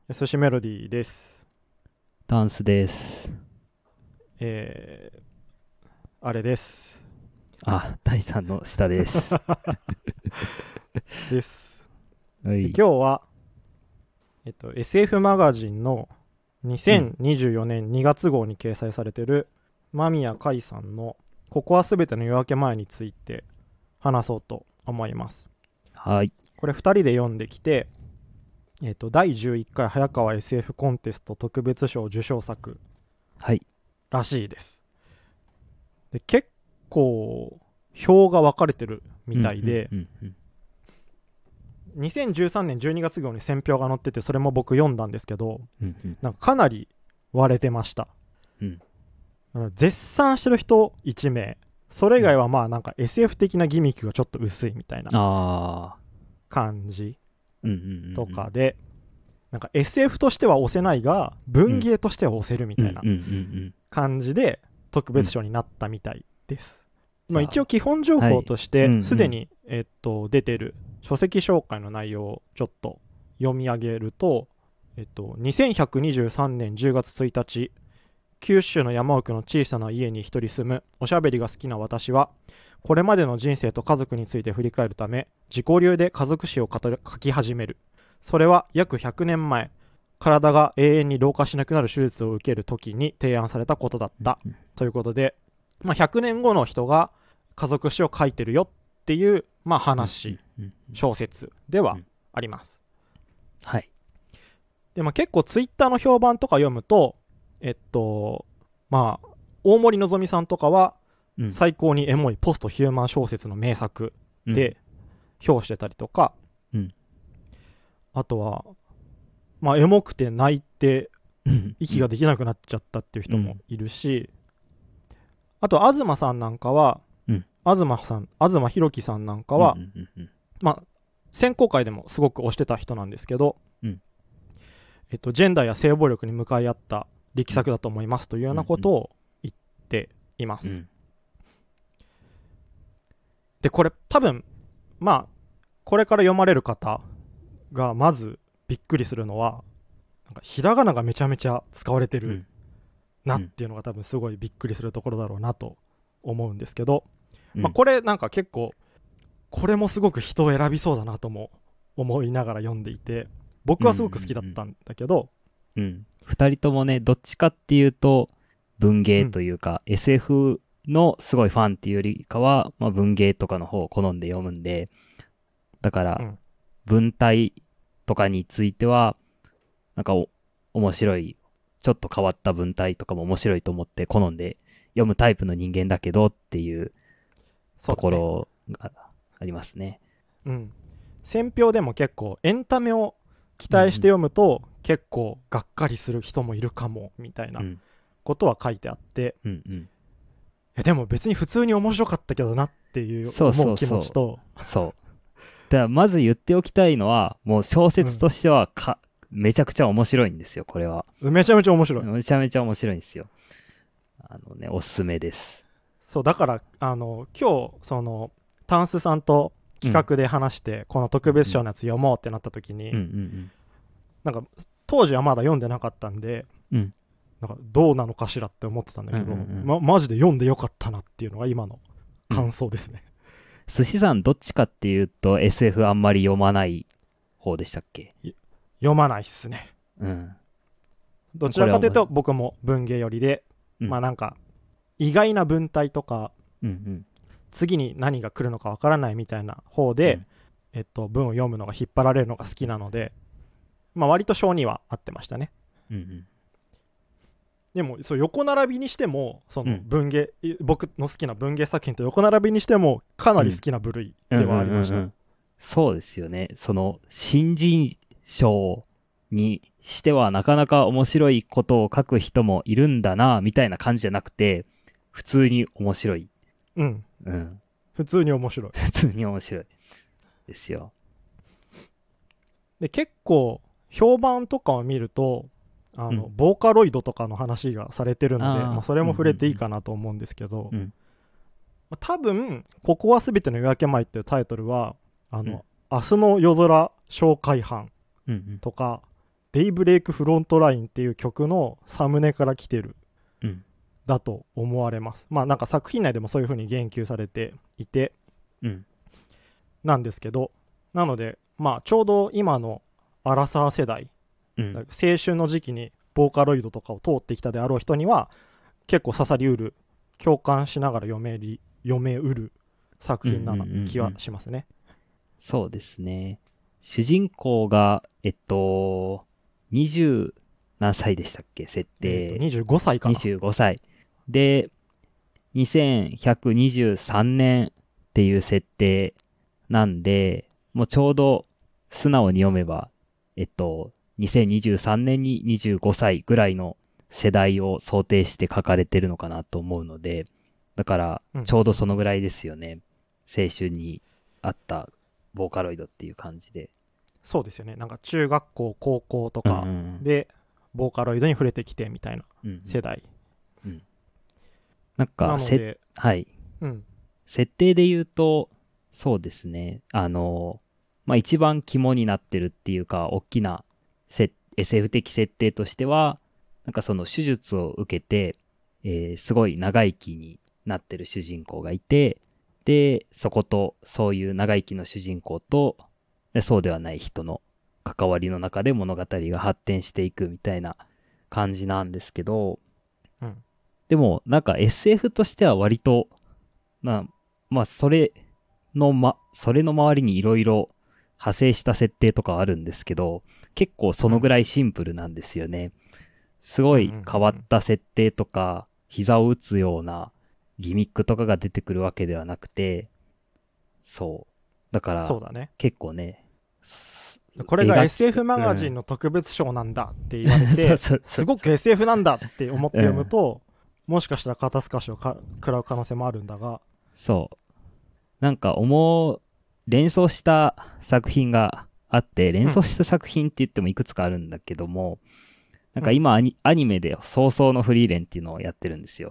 寿司メロディーです。 ダンスです。 えあれです。 第3の下です。 です。で、 はい。 今日は、SF マガジンのうん。 2024年2月号に掲載されている間宮海さんのここはすべての夜明け前について話そうと思います。 はい。 これ2人で読んできて、第11回早川 SF コンテスト特別賞受賞作はい。 らしいです。で、結構票が分かれてるみうん、うん、 たいで、 うん、うん。 2013年12月号に選評が載ってて、それも僕読んだんですけど、 うん、うん。 なんかかなり割れてました。 うん。 絶賛してる人1名、それ以うん。 外はまあなんか SF 的なギミックがちょっと薄いみたいなああ。 感じうん、うん、うん、 とかで、なんか SF としては押せないが文うん。 芸としては押せるみうん、 たいなうん、うん、うん。 感じで特うん。 別賞になったみたいです。まあ、 じゃあ、 一応基本情はい。 報としうん、うてすでん。 に、出てる書籍紹介の内容をちょっと読み上げると、2123年10月1日、九州の山奥の小さな家に一人住むおしゃべりが好きな私は、これまでの人生と家族について振り返るため、自己流で家族史を書き始める。それは約100年前、体が永遠に老化しなくなる手術を受ける時に提案されたことだった。 うん、 ということで、まあ、100年後の人が家族史を書いてるよっていう、まあ、 うん、うん、 話、 うん。 小説ではうん。 あります。 はい。 で、まあ、結構ツイッターの評判とか読むと、まあ、大森のぞみさんとかは、 うん。 最高にエモいポストヒューマン小説の名作うん。 で評してたりとか、 うん。 あとは、まあ、エモくて泣いてうん。 息ができなくなっちゃったっていう人もうん。 いるし、あと、東さんなんかは、 うん。 東博樹さんなんかうん。うは、 ん。うん。 まあ、選考会でもすごく推してた人なんですけど、 うん。 ジェンダーや性暴力に向かい合った力作だと思いますというようなことを言っています。 うん。 で、これ多分、まあ、これから読まれる方がまずびっくりするのは、なんかひらがながめちゃめちゃ使われてるうん。うん。 なっていうのが多分すごいびっくりするところだろうなと思うんですけど、まあ、 うん。 これなんか結構、これもすごく人を選びそうだなとも思いながら読んでいて、僕はすごく好きだったんだけど、 うん。二人ともね、どっちかっていうと、文芸うん、 というか、SF のすごいファンっていうよりかは、まあ、文芸とかの方を好んで読むんで、だから、 うん、 文体とかについては、なんか面白い、ちょっと変わった文体とかも面白いと思って好んで読むタイプの人間だけどっていうとそうだね。 ころがありますね。 うん。選評でも結構エンタメを期待してうん、 読むと結構がっかりする人もいるかもみたいなうん、 ことは書いてあって、 うん、うん。 でも別に普通に面白かったけどなっていうそう思う気持そうそちと、 う。そう。だからまず言っておきたいのは、もう小うん、 説としてはめちゃくちゃ面白いんですよ、これは。 めちゃめちゃ面白い。 めちゃめちゃ面白いんですよ。おすすめです。 そう、だから、今日、タンスさんとうん。 企画で話して、この特別うん、 賞のやつ読もうってなった時に、 うん、うん、 なんか、当時はまだ読んでなかったんで、 うん。うん、 なんか、どうなのかしらって思ってたんだうん、うん、うけど、 ん。 マジで読んでよかったなっていうのが今のうん。 感想ですね。 寿司さんどっちかっていうと SF あんまり読まない方でしたっけ？ 読まないっすね。 うん。 どちこれはもう、 らかというと、僕も文芸寄りで、 うん。 まあなんか、意外な文体とか、 うん、 次に何が来るのかわからないみたいな方うん。うで、 ん。 文を読むのが引っ張られるのが好きなので、まあ割と性には合ってましたね。 うん。 でもそう横並びにしてもそうん。 の文芸僕の好きな文芸作品と横並びにしてもかなり好うん。 きな部類うん。 でうん。 はありました。 うん。そうですよね。新人賞にしてはなかなか面白いことを書く人もいるんだな、みたいな感じじゃなくて、普通に面白い。 うん、 うん。 普通に面白い。 普通に面白い。ですよ。 で結構評判とかを見るとうん。 ボーカロイドとかの話がされてるので、まあ、 ああ、うん。うそれも触れていいん。 かなと思うんですけど、 うん。 まあ、多分「ここはすべての夜明け前」っていうタイトルはうん。 明日の夜空紹介班うん。 とかデイブレイクフロントラインっていう曲のサムネから来てるうん。 だと思われます。まあなんか作品内でもそういう風に言及されていてうん。 なんですけど、なのでまあちょうど今のアラサー世代、 うん。 青春の時期にボーカロイドとかを通ってきたであろう人には結構刺さりうる、共感しながら読めうる作品な気はしますね。 そうですね。主人公が、20何歳でしたっけ設定。 25歳かな。 25歳。で、2123年っていう設定なんで、もうちょうど素直に読めば、2023年に25歳ぐらいの世代を想定して書かれてるのかなと思うので、だからちょうどそのぐらいですよね。青春にあったボーカロイドっていう感じで。 そうですよね。なんか中学校高校とかでボーカロイドに触れてきてみたいな世代、 うんうん、なんかなのではい、 うん、 設定で言うとそうですね、まあ、一番肝になってるっていうか大きなSF 的設定としては、なんかその手術を受けて、すごい長生きになってる主人公がいて、でそことそういう長生きの主人公とそうではない人の関わりの中で物語が発展していくみたいな感じなんですけど、 うん、 でもなんか SF としては割とまあそれの周りにいろいろ派生した設定とかあるんですけど、結構そのぐらいシンプルなんですよね。すごい変わった設定とか膝を打つようなギミックとかが出てくるわけではなくて、そうだから結構ね、 これが SF マガジンの特別賞なんだって言われて、すごく SF なんだって思って読むと、もしかしたら肩透かしを食らう可能性もあるんだが、 そうなんか連想した作品があって、連想した作品って言ってもいくつかあるんだけども、なんか今アニメで早々のフリーレンっていうのをやってるんですよ。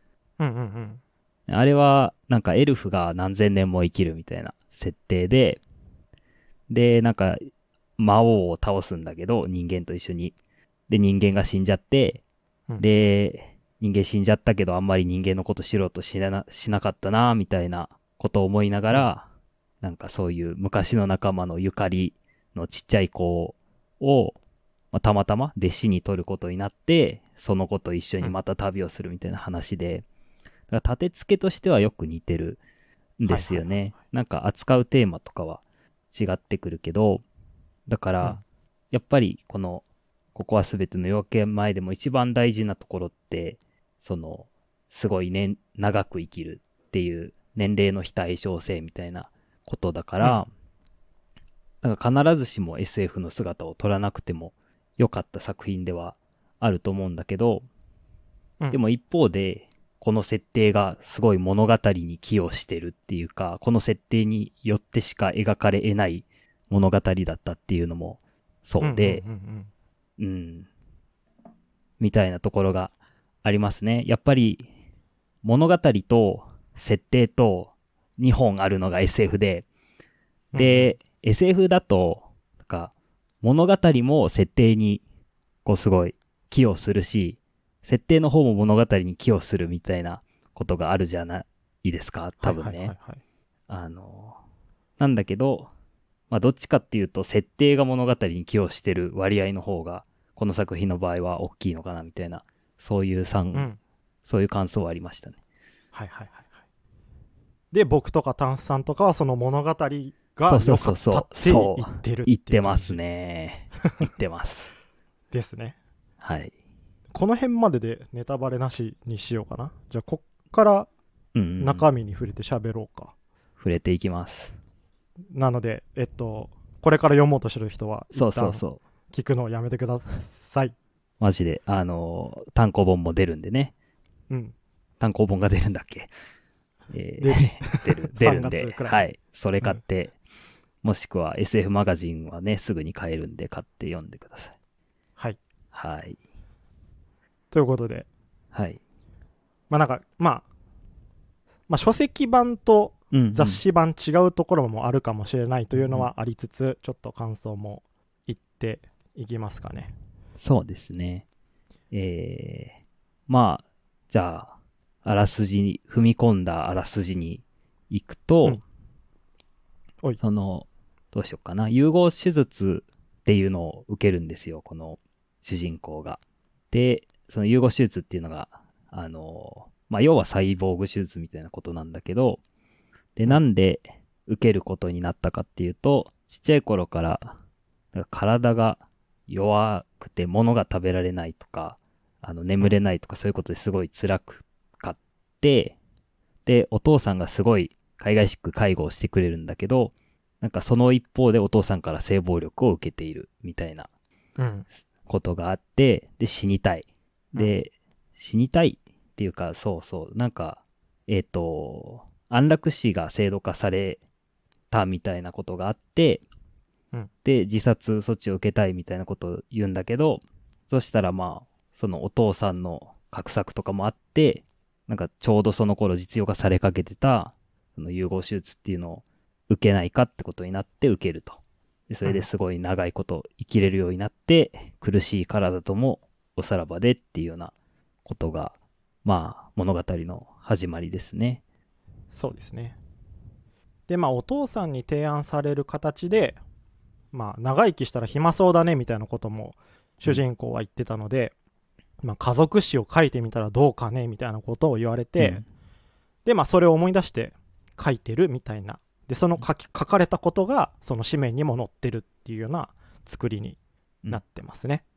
あれはなんかエルフが何千年も生きるみたいな設定で、なんか魔王を倒すんだけど、人間と一緒に。で、人間が死んじゃって、で、人間死んじゃったけどあんまり人間のこと知ろうとしなかったなみたいなことを思いながら、なんかそういう昔の仲間のゆかりのちっちゃい子を、たまたま弟子に取ることになって、その子と一緒にまた旅をするみたいな話で、だから立て付けとしてはよく似てるんですよね。なんか扱うテーマとかは違ってくるけど、だから、やっぱりここは全ての夜明け前でも一番大事なところって、すごいね、長く生きるっていう年齢の非対称性みたいなことだから、なんか必ずしも SF の姿を取らなくても良かった作品ではあると思うんだけど、でも一方で、この設定がすごい物語に寄与してるっていうか、この設定によってしか描かれ得ない物語だったっていうのもそうで、みたいなところがありますね。やっぱり物語と設定と2本あるのが SF で、SF だと、なんか物語も設定にすごい寄与するし、設定の方も物語に寄与するみたいなことがあるじゃないですか、多分ね。なんだけど、どっちかっていうと設定が物語に寄与してる割合の方がこの作品の場合は大きいのかなみたいな、そういうそういう感想はありましたね。 で、僕とかタンスさんとかはその物語が良かったって言ってる。 言ってますね。言ってます。 ですね。 はい。 この辺まででネタバレなしにしようかな。じゃあこっから中身に触れて喋ろうか。 触れていきます。 なのでこれから読もうとしてる人は一旦聞くのをやめてください。 マジで単行本も出るんでね。単行本が出るんだっけ。出るんで、はい、それ買って、もしくは SF マガジンはねすぐに買えるんで買って読んでください。はい。 ということで、 はい。 なんか書籍版と雑誌版違うところもあるかもしれないというのはありつつ、ちょっと感想も言っていきますかね。 そうですね。まあ、じゃあ、踏み込んだあらすじに行くと、 おい。 どうしようかな。融合手術っていうのを受けるんですよ、この主人公が。で、その融合手術っていうのが、要はサイボーグ手術みたいなことなんだけど、で、なんで受けることになったかっていうと、ちっちゃい頃から体が弱くて物が食べられないとか、眠れないとかそういうことですごい辛くかって、で、お父さんがすごい海外しく介護をしてくれるんだけど、なんかその一方でお父さんから性暴力を受けているみたいなことがあって、で、死にたい。で、死にたいっていうか、そうそう、なんか、安楽死が制度化されたみたいなことがあって、で、自殺措置を受けたいみたいなことを言うんだけど、そしたらまあ、そのお父さんの画策とかもあって、なんかちょうどその頃実用化されかけてた、その融合手術っていうのを受けないかってことになって受けると。でそれですごい長いこと生きれるようになって、苦しい体ともおさらばでっていうようなことが、まあ、物語の始まりですね。 そうですね。で、まあ、お父さんに提案される形で、まあ、長生きしたら暇そうだねみたいなことも主人公は言ってたので、まあ、家族史を書いてみたらどうかねみたいなことを言われて、で、まあ、それを思い出して書いてるみたいな。で、その書かれたことがその紙面にも載ってるっていうような作りになってますね。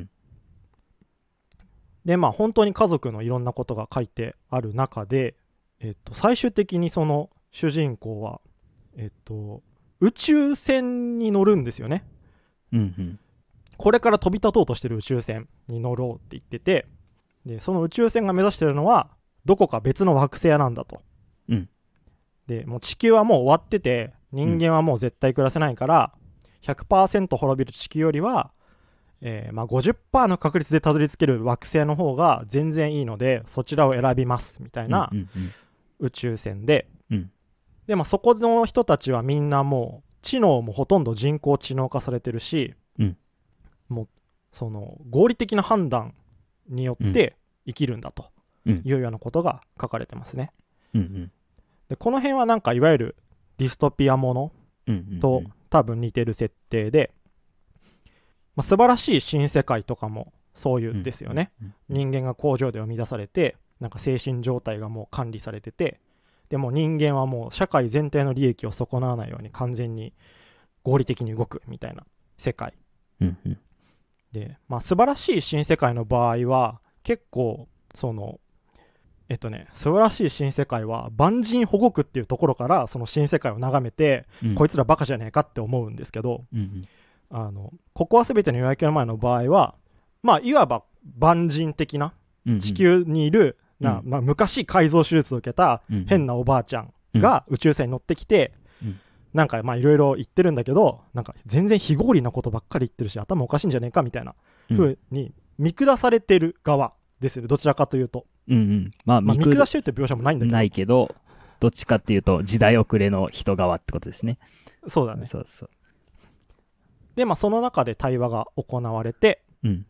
で、まあ、本当に家族のいろんなことが書いてある中で、最終的にその主人公は、宇宙船に乗るんですよね。これから飛び立とうとしてる宇宙船に乗ろうって言ってて、で、その宇宙船が目指してるのは、どこか別の惑星なんだと。で、もう地球はもう終わってて、人間はもう絶対暮らせないから、100% 滅びる地球よりは、まあ 50% の確率でたどり着ける惑星の方が全然いいので、そちらを選びますみたいな宇宙船で、で、まあそこの人たちはみんなもう知能もほとんど人工知能化されてるし、もうその合理的な判断によって生きるんだというようなことが書かれてますね。で、この辺はなんかいわゆるディストピアものと多分似てる設定で、まあ、素晴らしい新世界とかもそういうんですよね。人間が工場で生み出されて、なんか精神状態がもう管理されてて、でも人間はもう社会全体の利益を損なわないように完全に合理的に動くみたいな世界。で、まあ素晴らしい新世界の場合は結構その素晴らしい新世界は万人保護区っていうところからその新世界を眺めて、こいつらバカじゃねえかって思うんですけど、ここは全ての夜明けの前の場合は、まあいわば万人的な地球にいる、まあ、昔改造手術を受けた変なおばあちゃんが宇宙船に乗ってきて、なんかまあいろいろ言ってるんだけど、なんか全然非合理なことばっかり言ってるし頭おかしいんじゃねえかみたいな風に見下されてる側ですよね、どちらかというと。まあ見下してるって描写もないんだけど。 ないけど、どっちかっていうと時代遅れの人側ってことですね。 そうだね。 そうそう。 で、まあその中で対話が行われて、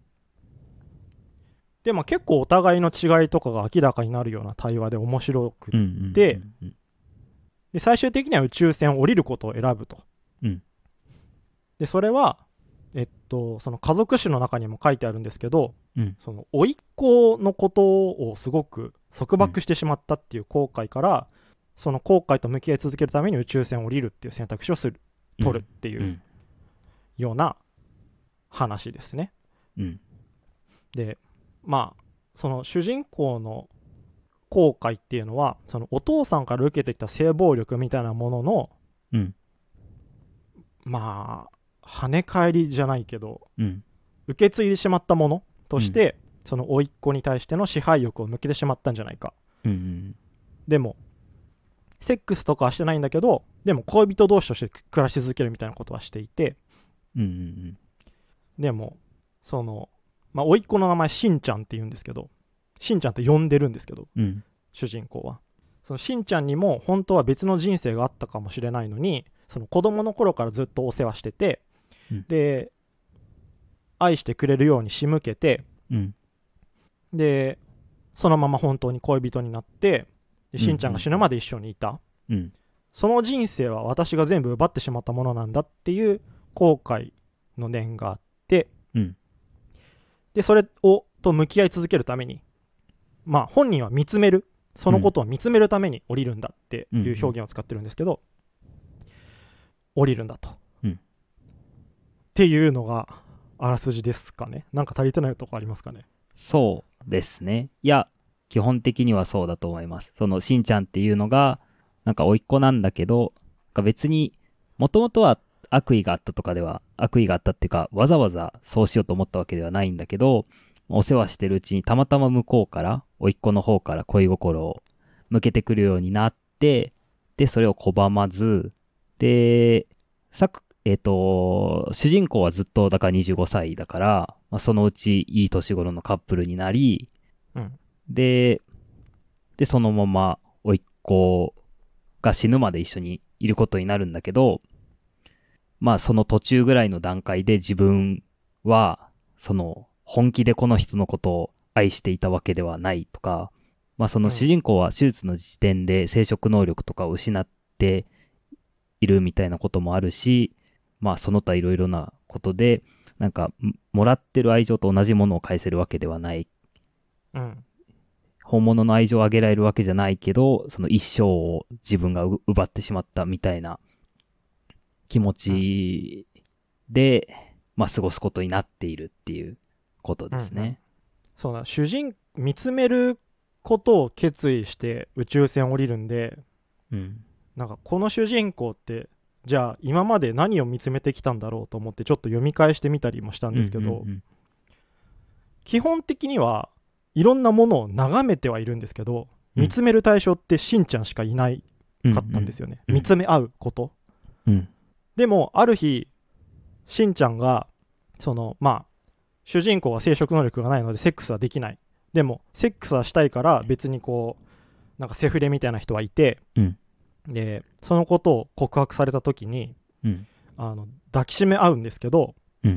で、まあ結構お互いの違いとかが明らかになるような対話で面白くって、で、最終的には宇宙船を降りることを選ぶと。で、それは、その家族史の中にも書いてあるんですけど、その甥っ子のことをすごく束縛してしまったっていう後悔から、その後悔と向き合い続けるために宇宙船を降りるっていう選択肢を取るっていうような話ですね。で、まあその主人公の後悔っていうのは、そのお父さんから受けてきた性暴力みたいなものの、まあ跳ね返りじゃないけど、受け継いでしまったものとして、その甥っ子に対しての支配欲を向けてしまったんじゃないか。でもセックスとかはしてないんだけど、でも恋人同士として暮らし続けるみたいなことはしていて、でもそのまあ甥っ子の名前しんちゃんって言うんですけど、しんちゃんって呼んでるんですけど、主人公はそのしんちゃんにも本当は別の人生があったかもしれないのに、その子供の頃からずっとお世話してて、で愛してくれるように仕向けて、 うんでそのまま本当に恋人になって、でしんちゃんが死ぬまで一緒にいた、 うんその人生は私が全部奪ってしまったものなんだっていう後悔の念があって、 うんでそれをと向き合い続けるために、まあ本人は見つめる、そのことを見つめるために降りるんだっていう表現を使ってるんですけど、降りるんだと、っていうのがあらすじですかね。なんか足りてないとこありますかね。 そうですね。いや、基本的にはそうだと思います。そのしんちゃんっていうのが、なんか甥っ子なんだけど、なんか別に、もともとは悪意があったとかでは、悪意があったっていうか、わざわざそうしようと思ったわけではないんだけど、お世話してるうちにたまたま向こうから、甥っ子の方から恋心を向けてくるようになって、で、それを拒まず、で、主人公はずっとだから25歳だから、まあ、そのうちいい年頃のカップルになり、 うん、 で、そのまま甥っ子が死ぬまで一緒にいることになるんだけど、まあその途中ぐらいの段階で自分は、その本気でこの人のことを愛していたわけではないとか、まあその主人公は手術の時点で生殖能力とかを失っているみたいなこともあるし、まあその他いろいろなことで、なんかもらってる愛情と同じものを返せるわけではない。 うん、 本物の愛情をあげられるわけじゃないけど、その一生を自分が奪ってしまったみたいな気持ちで、まあ過ごすことになっているっていうことですね。 そうだ、見つめることを決意して宇宙船を降りるんで、なんかこの主人公ってじゃあ今まで何を見つめてきたんだろうと思ってちょっと読み返してみたりもしたんですけど、基本的にはいろんなものを眺めてはいるんですけど、見つめる対象ってしんちゃんしかいないかったんですよね、見つめ合うこと、でもある日しんちゃんがそのまあ主人公は生殖能力がないのでセックスはできない、でもセックスはしたいから別にこうなんかセフレみたいな人はいて、でそのことを告白された時に、抱きしめ合うんですけど、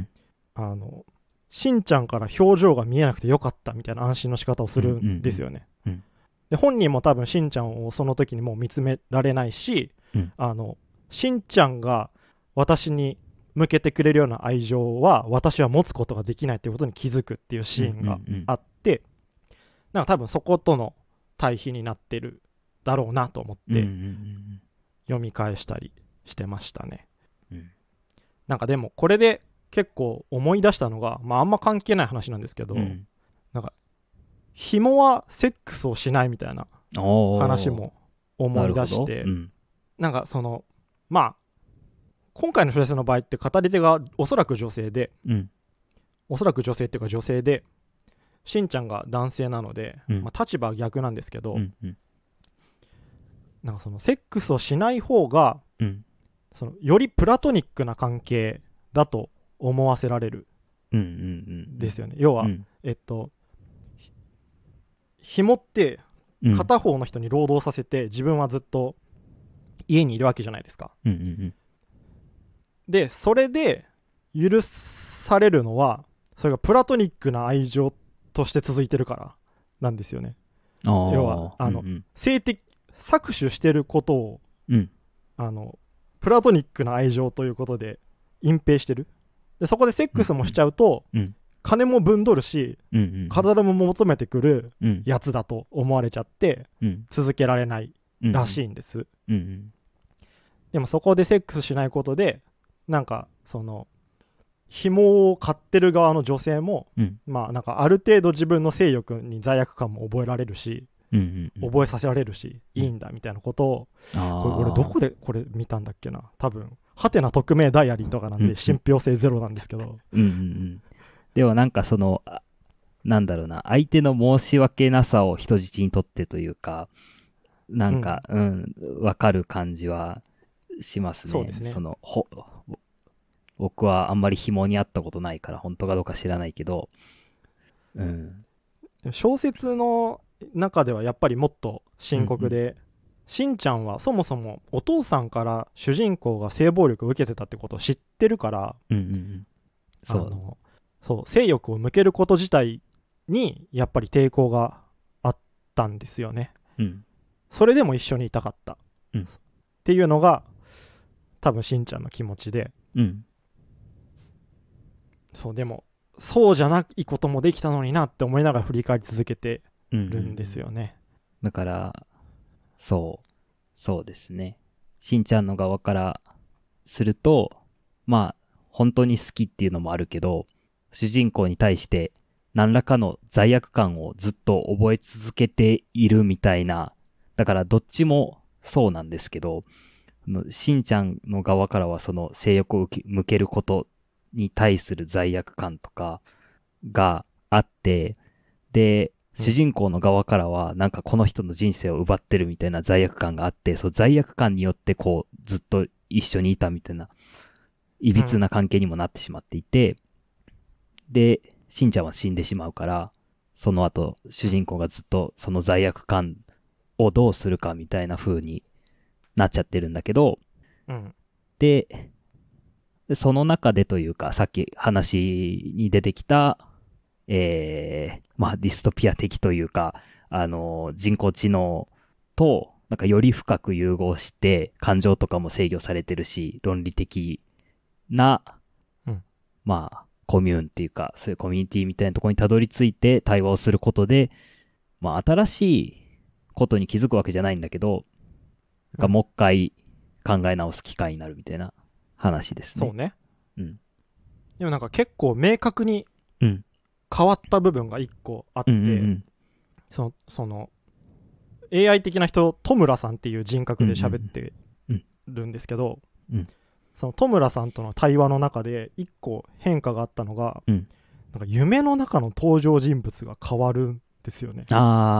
しんちゃんから表情が見えなくてよかったみたいな安心の仕方をするんですよね。で本人も多分しんちゃんをその時にもう見つめられないし、しんちゃんが私に向けてくれるような愛情は私は持つことができないということに気づくっていうシーンがあって、なんか多分そことの対比になってるだろうなと思って読み返したりしてましたね。なんかでもこれで結構思い出したのが、まああんま関係ない話なんですけど、なんか紐はセックスをしないみたいな話も思い出して、なんかそのまあ今回の小説の場合って語り手がおそらく女性で、おそらく女性っていうか女性で、しんちゃんが男性なので、まあ、立場は逆なんですけど、なんかそのセックスをしない方が、そのよりプラトニックな関係だと思わせられるですよね。要は、紐って片方の人に労働させて自分はずっと家にいるわけじゃないですか。でそれで許されるのはそれがプラトニックな愛情として続いてるからなんですよね。要は性的搾取してることを、プラトニックな愛情ということで隠蔽してる。でそこでセックスもしちゃうと、金もぶんどるし、体も求めてくるやつだと思われちゃって、続けられないらしいんです、でもそこでセックスしないことでなんかその紐を買ってる側の女性も、まあなんかある程度自分の性欲に罪悪感も覚えられるし、覚えさせられるし、いいんだみたいなことを、これ俺どこでこれ見たんだっけな、多分ハテナ匿名ダイアリーとかなんで信憑性ゼロなんですけど、 でもなんかそのなんだろうな、相手の申し訳なさを人質にとってというか、なんかわかる感じはしますね。 そうですね。 その僕はあんまり紐にあったことないから本当かどうか知らないけど、 小説の中ではやっぱりもっと深刻で、しんちゃんはそもそもお父さんから主人公が性暴力を受けてたってことを知ってるから、 そう性欲を向けること自体にやっぱり抵抗があったんですよね。それでも一緒にいたかった、っていうのが多分しんちゃんの気持ちで、そうでもそうじゃないこともできたのになって思いながら振り返り続けてるんですよね。 だからそうですね。しんちゃんの側からすると、まあ本当に好きっていうのもあるけど、主人公に対して何らかの罪悪感をずっと覚え続けているみたいな、だからどっちもそうなんですけど、しんちゃんの側からはその性欲を向けることに対する罪悪感とかがあって、で、主人公の側からはなんかこの人の人生を奪ってるみたいな罪悪感があって、そう罪悪感によってこうずっと一緒にいたみたいな、いびつな関係にもなってしまっていて、で、しんちゃんは死んでしまうから、その後主人公がずっとその罪悪感をどうするかみたいな風になっちゃってるんだけど、で、その中でというか、さっき話に出てきた、まあディストピア的というか、人工知能となんかより深く融合して感情とかも制御されてるし、論理的な、まあコミューンっていうか、そういうコミュニティみたいなところにたどり着いて対話をすることで、まあ新しいことに気づくわけじゃないんだけど、なんかもう一回考え直す機会になるみたいな話ですね。 そうね。でもなんか結構明確に変わった部分が一個あって、その AI 的な人、戸村さんっていう人格で喋ってるんですけど、その戸村さんとの対話の中で一個変化があったのが、なんか夢の中の登場人物が変わるんですよね。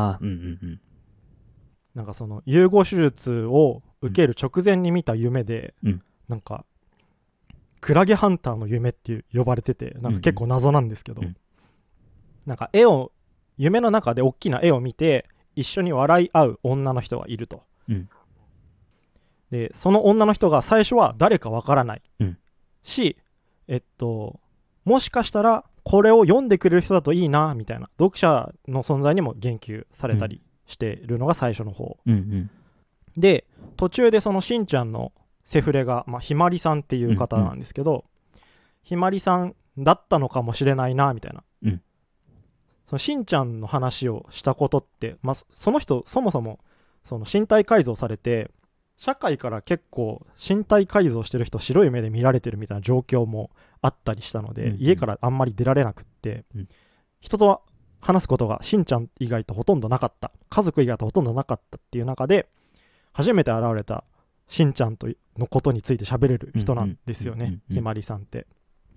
なんかその融合手術を受ける直前に見た夢で、なんかクラゲハンターの夢って呼ばれてて、なんか結構謎なんですけど、なんか夢の中で大きな絵を見て一緒に笑い合う女の人がいると、でその女の人が最初は誰かわからない、し、もしかしたらこれを読んでくれる人だといいなみたいな、読者の存在にも言及されたりしてるのが最初の方、で途中でそのしんちゃんのセフレが、ひまりさんっていう方なんですけど、ひまりさんだったのかもしれないなみたいな、そのしんちゃんの話をしたことって、その人そもそもその身体改造されて社会から結構身体改造してる人白い目で見られてるみたいな状況もあったりしたので、家からあんまり出られなくって、人と話すことがしんちゃん以外とほとんどなかった、家族以外とほとんどなかったっていう中で初めて現れたしんちゃんのことについて喋れる人なんですよね、ひまりさんって。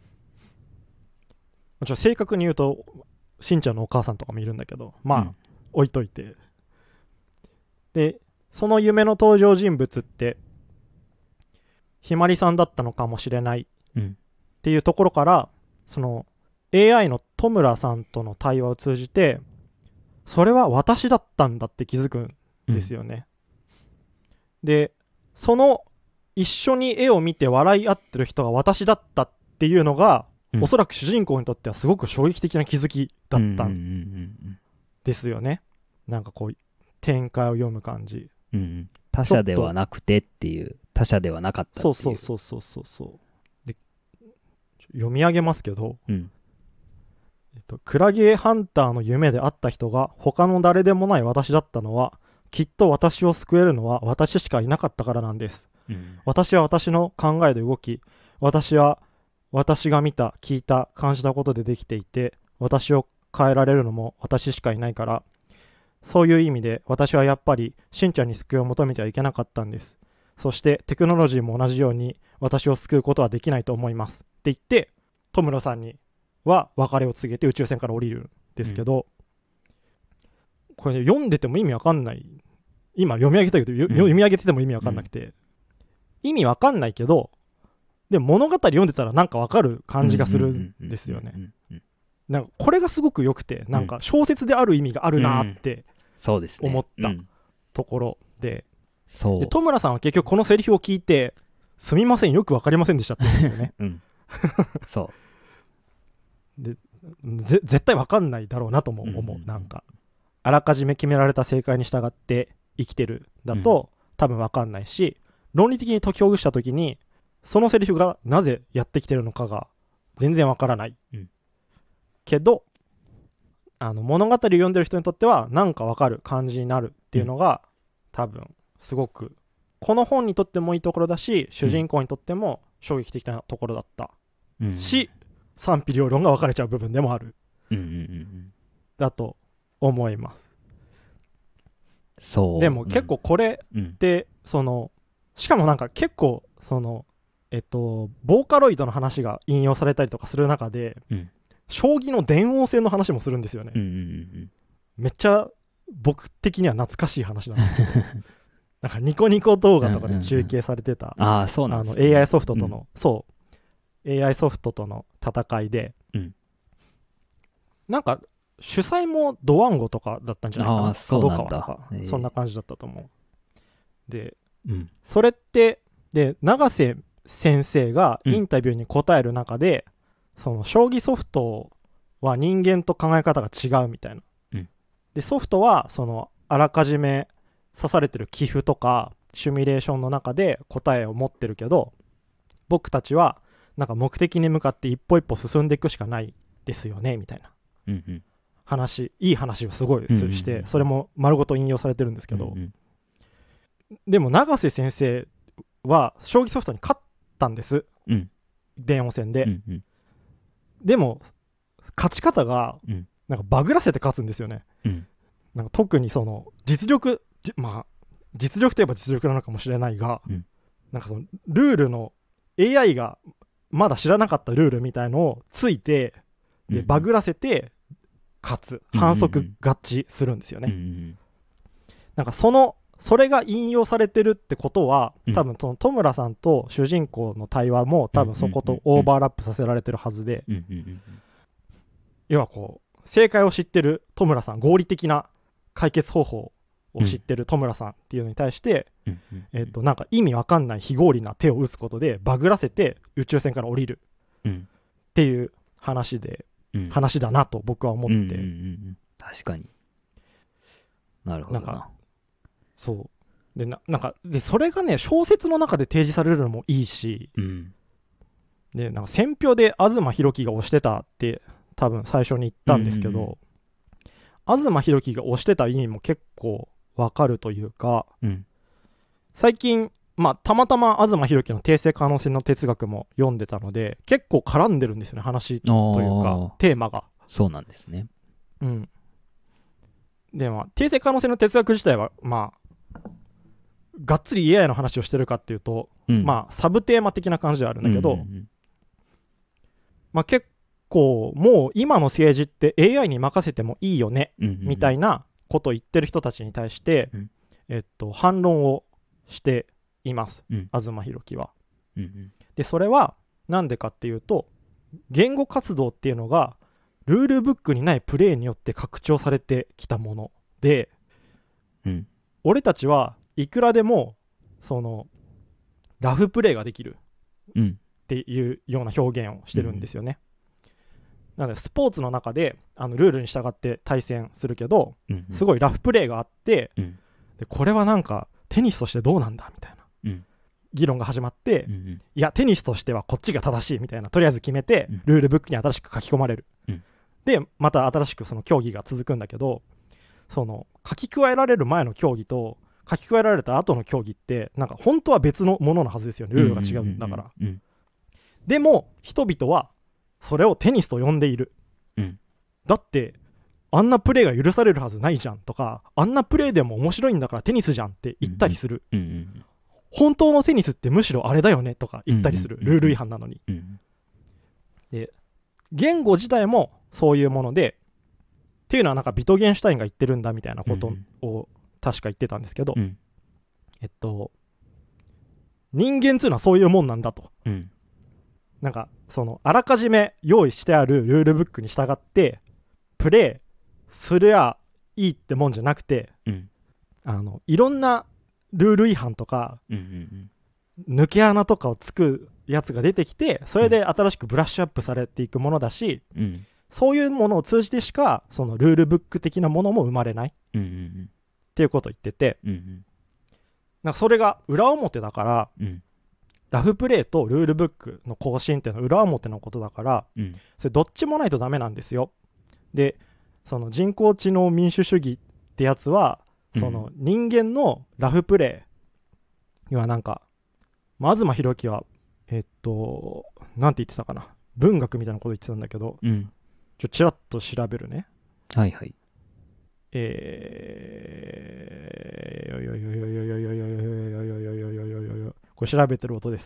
正確に言うとしんちゃんのお母さんとかもいるんだけど、置いといて、でその夢の登場人物ってひまりさんだったのかもしれないっていうところから、その AI の戸村さんとの対話を通じてそれは私だったんだって気づくんですよね、でその一緒に絵を見て笑い合ってる人が私だったっていうのが、おそらく主人公にとってはすごく衝撃的な気づきだったんですよね。なんかこう展開を読む感じ、 他者ではなくてっていう、他者ではなかったっていう。 そうで読み上げますけど、クラゲハンターの夢であった人が他の誰でもない私だったのは、きっと私を救えるのは私しかいなかったからなんです、私は私の考えで動き、私は私が見た、聞いた、感じたことでできていて、私を変えられるのも私しかいないから、そういう意味で私はやっぱりしんちゃんに救いを求めてはいけなかったんです。そしてテクノロジーも同じように私を救うことはできないと思いますって言って、戸村さんには別れを告げて宇宙船から降りるんですけど、これ、読んでても意味わかんない。今読み上げたけど、読み上げてても意味わかんなくて、意味わかんないけど、でも物語読んでたらなんかわかる感じがするんですよね。なんかこれがすごく良くて、なんか小説である意味があるなって思ったところで、で戸村さんは結局このセリフを聞いて、すみませんよくわかりませんでしたって言うんですよね。 で絶対分かんないだろうなとも思う。なんかあらかじめ決められた正解に従って生きてるだと、多分分かんないし、論理的に解きほぐした時にそのセリフがなぜやってきてるのかが全然分からない、けど物語を読んでる人にとってはなんか分かる感じになるっていうのが、多分すごくこの本にとってもいいところだし、主人公にとっても衝撃的なところだった、し、賛否両論が分かれちゃう部分でもある、だと思います。 そう。 でも結構これって、しかもなんか結構ボーカロイドの話が引用されたりとかする中で、将棋の電王戦の話もするんですよね。めっちゃ僕的には懐かしい話なんですけどなんかニコニコ動画とかで中継されてた、 そうなんですね、 AI ソフトとの、AI ソフトとの戦いで、なんか主催もドワンゴとかだったんじゃないかな、 そうなんだ、 角川とか、そんな感じだったと思う。で、それってで永瀬先生がインタビューに答える中で、その将棋ソフトは人間と考え方が違うみたいな、でソフトはそのあらかじめ指されてる棋譜とかシミュレーションの中で答えを持ってるけど、僕たちはなんか目的に向かって一歩一歩進んでいくしかないですよねみたいな、話、いい話をすごいして、それも丸ごと引用されてるんですけど、でも永瀬先生は将棋ソフトに勝ったんです、電王戦で、でも勝ち方がなんかバグらせて勝つんですよね、なんか特にその実力といえば実力なのかもしれないが、なんかそのルールの AI がまだ知らなかったルールみたいのをついて、でバグらせて勝つ、反則合致するんですよね、なんかそれが引用されてるってことは、多分その戸村さんと主人公の対話も多分そことオーバーラップさせられてるはずで、要はこう正解を知ってる戸村さん、合理的な解決方法を知ってる戸村さんっていうのに対して、なんか意味わかんない非合理な手を打つことでバグらせて宇宙船から降りるっていう話だなと僕は思って、 確かに、なるほどな。 そうでなんかでそれがね小説の中で提示されるのもいいし、でなんか選評で東博樹が推してたって多分最初に言ったんですけど、東博樹が推してた意味も結構わかるというか、最近たまたま東博樹の定性可能性の哲学も読んでたので結構絡んでるんですよね、話というかテーマが。 そうなんですね。 で定性可能性の哲学自体はがっつり AI の話をしてるかっていうと、サブテーマ的な感じではあるんだけど、結構もう今の政治って AI に任せてもいいよね、みたいなことを言ってる人たちに対して、反論をしています、東博樹は。でそれはなんでかっていうと、言語活動っていうのがルールブックにないプレイによって拡張されてきたもので、俺たちはいくらでもそのラフプレイができるっていうような表現をしてるんですよね、なのでスポーツの中でルールに従って対戦するけど、すごいラフプレイがあって、でこれはなんかテニスとしてどうなんだみたいな、議論が始まって、いやテニスとしてはこっちが正しいみたいなとりあえず決めて、ルールブックに新しく書き込まれる、でまた新しくその競技が続くんだけど、その書き加えられる前の競技と書き加えられた後の競技ってなんか本当は別のもののはずですよね、ルールが違うんだから。でも人々はそれをテニスと呼んでいる、だってあんなプレーが許されるはずないじゃんとか、あんなプレーでも面白いんだからテニスじゃんって言ったりする、本当のテニスってむしろあれだよねとか言ったりする、ルール違反なのに、で言語自体もそういうものでっていうのはなんかビトゲンシュタインが言ってるんだみたいなことを確か言ってたんですけど、人間っていうのはそういうもんなんだと、なんかそのあらかじめ用意してあるルールブックに従ってプレイすりゃいいってもんじゃなくて、いろんなルール違反とか、 抜け穴とかをつくやつが出てきて、それで新しくブラッシュアップされていくものだし、 うん。 そういうものを通じてしかそのルールブック的なものも生まれないっうん。うん。 ていうことを言ってて、 うん。 なんかそれが裏表だから、 うん。 ラフプレイとルールブックの更新っていうのは裏表のことだから、 うん。 それどっちもないとダメなんですよ。で、その人工知能民主主義ってやつは、その人間のラフプレイにはなんか、東博樹は、なんて言ってたかな。文学みたいなこと言ってたんだけど、 うん。 ちらっと調べるね。 はいはい。 これ調べてる音です。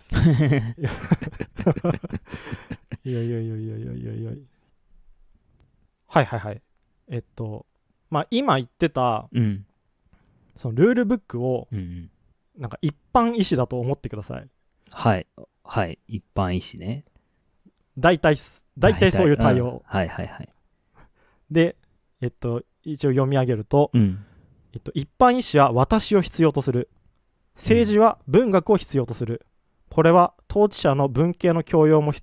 はいはいはい。まあ今言ってた、 うん。 そのルールブックを、 うん。 なんか一般医師だと思ってください。 はい。はい。一般医師ね。 大体そういう対応。 はいはいはい。 で、一応読み上げると、 うん。 一般医師は私を必要とする。政治は文学を必要とする。これは統治者は文系の教養も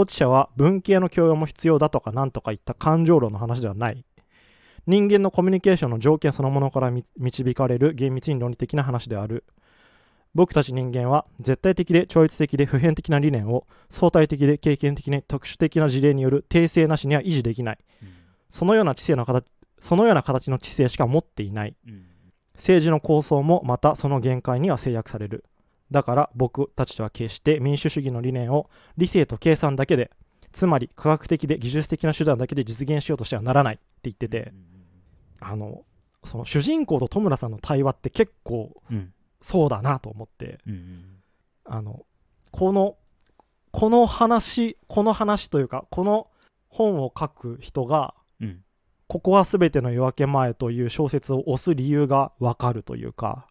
必要だとかなんとかいった感情論の話ではない。人間のコミュニケーションの条件そのものから導かれる厳密に論理的な話である。僕たち人間は絶対的で超越的で普遍的な理念を相対的で経験的に特殊的な事例による訂正なしには維持できない。そのような形の知性しか持っていない。政治の構想もまたその限界には制約される。だから僕たちは決して民主主義の理念を理性と計算だけで、つまり科学的で技術的な手段だけで実現しようとしてはならないって言ってて、その主人公と戸村さんの対話って結構そうだなと思って、この話というか、この本を書く人が、ここは全ての夜明け前という小説を推す理由がわかるというか、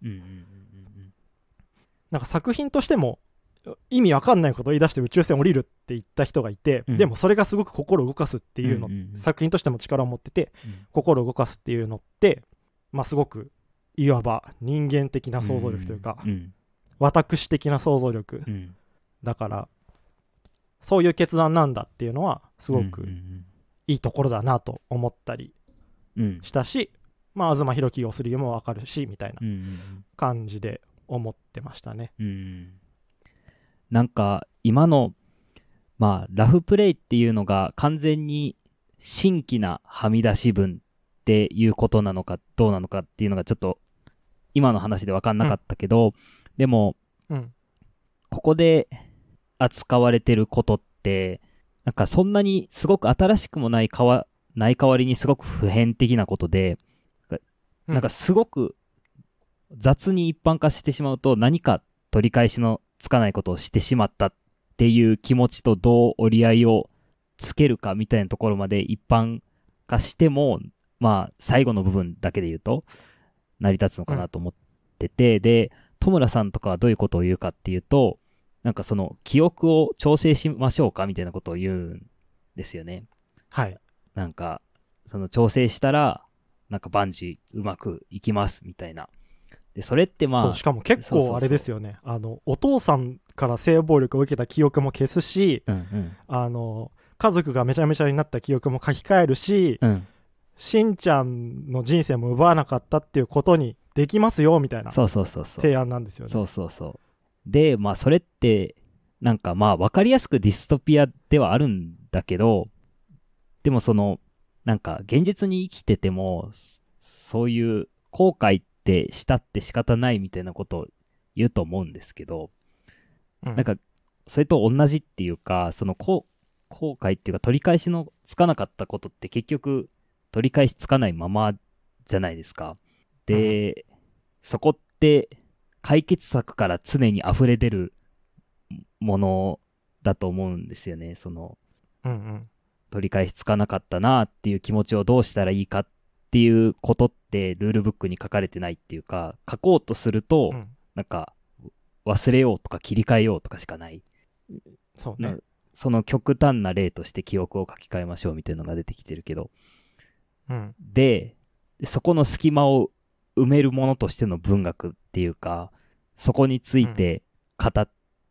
なんか作品としても意味わかんないことを言い出して宇宙船降りるって言った人がいて、でもそれがすごく心を動かすっていうの、作品としても力を持ってて、心を動かすっていうのって、まあすごくいわば人間的な想像力というか、私的な想像力、だからそういう決断なんだっていうのはすごくいいところだなと思ったりしたし、まあ東博樹をする理由もわかるしみたいな感じで思ってましたね。 なんか今のまあラフプレイっていうのが完全に新規なはみ出し文っていうことなのかどうなのかっていうのがちょっと今の話で分かんなかったけど、でも、ここで扱われてることってなんかそんなにすごく新しくもない代わりにすごく普遍的なことで、なんかすごく雑に一般化してしまうと何か取り返しのつかないことをしてしまったっていう気持ちとどう折り合いをつけるかみたいなところまで一般化しても、まあ最後の部分だけで言うと成り立つのかなと思ってて、で、戸村さんとかはどういうことを言うかっていうと、なんかその記憶を調整しましょうかみたいなことを言うんですよね。 はい。 なんか、その調整したら、なんか万事うまくいきますみたいな。で、それってまあ。 そう、しかも結構あれですよね。お父さんから性暴力を受けた記憶も消すし、家族がめちゃめちゃになった記憶も書き換えるし、しんちゃんの人生も奪わなかったっていうことにできますよみたいな提案なんですよね。 そうそうそう。で、まあそれってなんかまあ分かりやすくディストピアではあるんだけど、でもそのなんか現実に生きててもそういう後悔ってしたって仕方ないみたいなことを言うと思うんですけど、なんかそれと同じっていうか、その後悔っていうか取り返しのつかなかったことって結局取り返しつかないままじゃないですか。で、そこって解決策から常に溢れ出るものだと思うんですよね。その、取り返しつかなかったなっていう気持ちをどうしたらいいかっていうことってルールブックに書かれてないっていうか、書こうとすると、なんか忘れようとか切り替えようとかしかない。 そうね。 その極端な例として記憶を書き換えましょうみたいなのが出てきてるけど、で、そこの隙間を埋めるものとしての文学っていうか、そこについて語っ